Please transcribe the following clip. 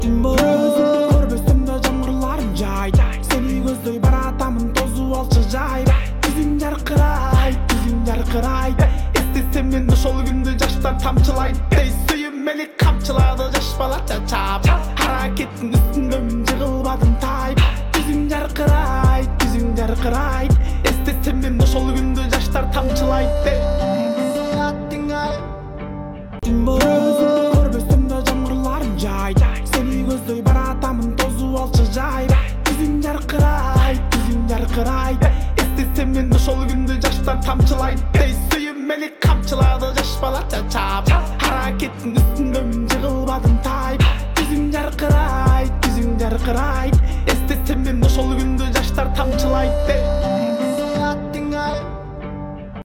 Gün boyu gözümde görmesinde жаңғырларым жайда. Seni көздөй баратамын тозуп алчы жайда. Жүзүң жаркырайт эстесем мен ошол күндү жаштар тамчылайт. Эй сүйүм мени камчылады жаш балача чап. Аракеттин үстүндөмүн жыгылбадым тайып. Жүзүң жаркырайт эстесем мен ошол күндү жаштар тамчылайт. Gün boyu gözümde görmesinde жаңғырларым жайда. Seni көздөй баратамын тозуп алчы жайда. Жүзүң жаркырайт эстесем мен ошол күндү жаштар тамчылайт. Эй сүйүм мени камчылады жаш балача чап. Аракеттин